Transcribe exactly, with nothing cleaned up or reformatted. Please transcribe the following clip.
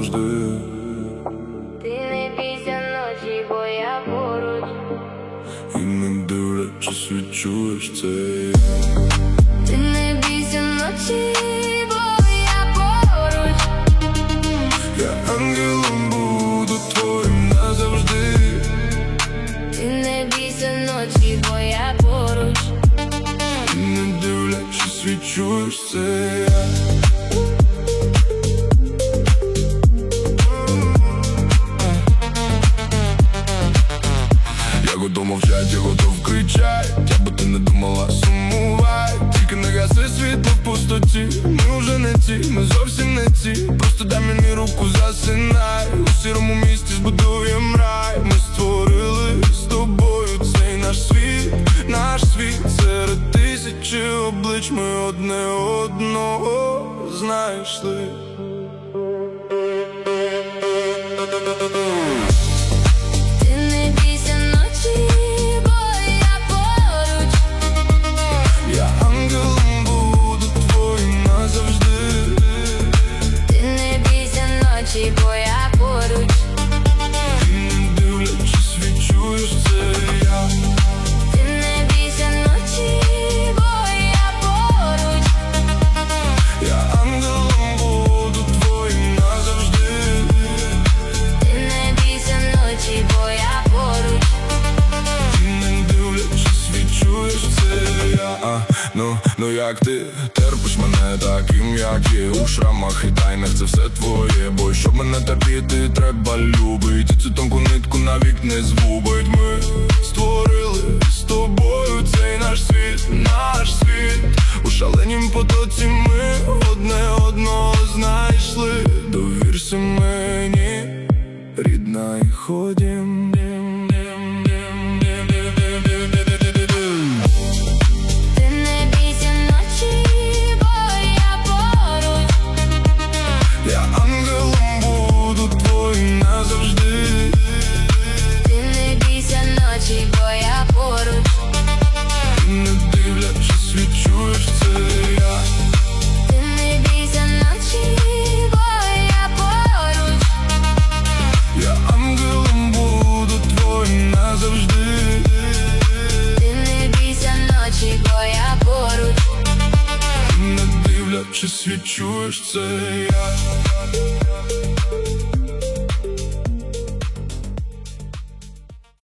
назавжди. Ти не бійся ночі, бо я поруч. І не дивлячись, відчуєш це я. Ти не бійся ночі, бо я поруч. Я ангелом буду твоїм назавжди. Ти не бійся ночі, бо я поруч. І не дивлячись, відчуєш це я. Я готов мовчать, я готов кричать, я би ти не думала, сумувай. Тільки не гаси світло в пустоті. Ми вже не ті, ми зовсім не ті. Просто дай мені руку, засинай. У сірому місті збудуєм рай. Ми створили з тобою цей наш світ. Наш світ серед тисячі облич. Ми одне одного знайшли. Бо я поруч. Ти не дивлячись, відчуєш це я. Ти не бійся ночі, бо я поруч. Я ангелом буду твоїм назавжди. Ти не бійся ночі, бо я поруч. Ти не дивлячись, відчуєш це я. А, ну, ну як ти терпиш мене таким, як є. У шрамах і тайнах це все твоє. Бо щоб мене терпіти, треба любить. І цю тонку нитку навік не згубить. Ми створили з тобою цей наш світ. Наш світ. У шаленім потоці ми одне одного знайшли. Довірся мені, рідна, і ходім. Чи свідчуєш це я?